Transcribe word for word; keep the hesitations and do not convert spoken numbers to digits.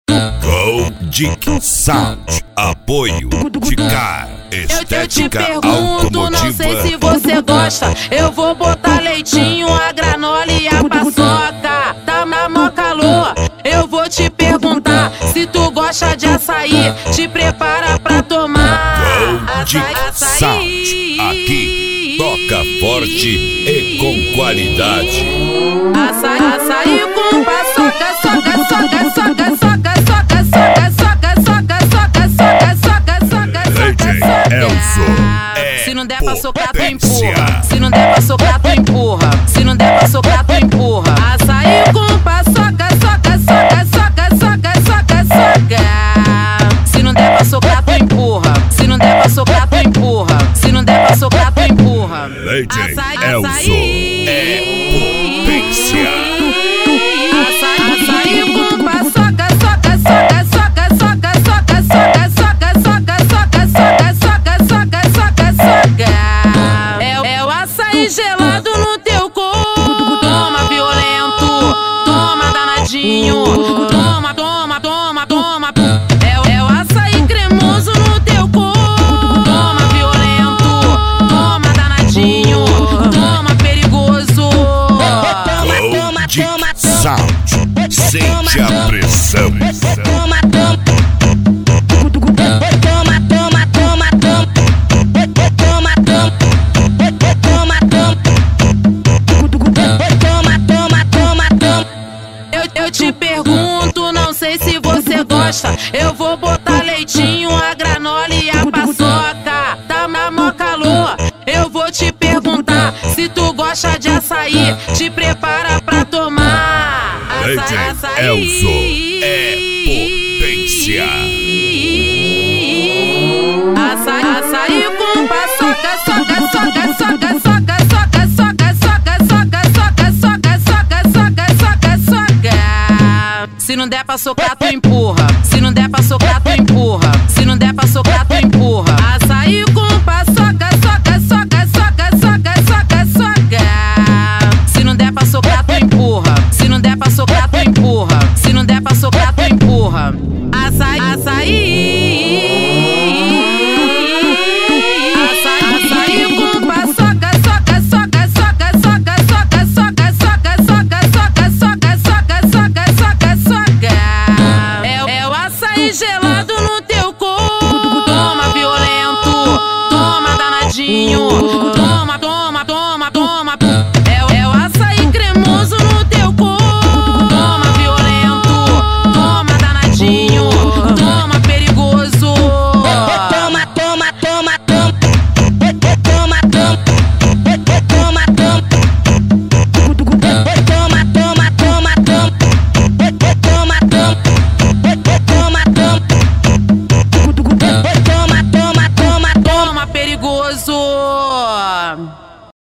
Goldic Sound, apoio de Car, estética eu, eu te pergunto, não sei se você gosta. Eu vou botar leitinho, a granola e a paçoca. Tá na mó calor, eu vou te perguntar se tu gosta de açaí. Te prepara pra tomar Goldic Sound, aqui toca forte e com qualidade. Açaí, açaí com paçoca, soca, soca, soca, soca, soca, soca, soca, soca, soca, soca, soca, soca, soca, Elzo. Se não der pra socar, tu empurra. Se não der pra socar, tu empurra. Se não der pra socar, tu empurra. Açaí com paçoca, soca, soca, soca, soca, soca, soca. Se não der pra socar, tu empurra. Se não der pra socar, tu empurra. Se não der pra socar, tu empurra. Legend Elzo é potência. Açaí com paçoca, soca, soca, soca, soca, soca, soca, soca, soca, soca, soca, soca, soca, soca, soca. É, é o açaí gelado no teu corpo. Toma violento, toma danadinho. Toma, toma, toma, toma. É, é o açaí cremoso no teu corpo. Toma violento, toma danadinho. Toma perigoso. Goldic Sound, sente a pressão. Toma, toma, toma, toma, toma, toma, toma, toma, toma, toma. Eu, eu te pergunto, não sei se você gosta. Eu vou botar leitinho, a granola e a paçoca. Tá na mó calor, eu vou te perguntar se tu gosta de açaí. Te prepara pra tomar. Legend Elzo é potência. Açaí, açaí com paçoca, soca, soca, soca, soca, soca, soca, soca, soca, soca, soca, soca, soca, soca, soca. Se não der pra socar, tu empurra. Se não der pra socar, tu empurra. Se não der pra socar,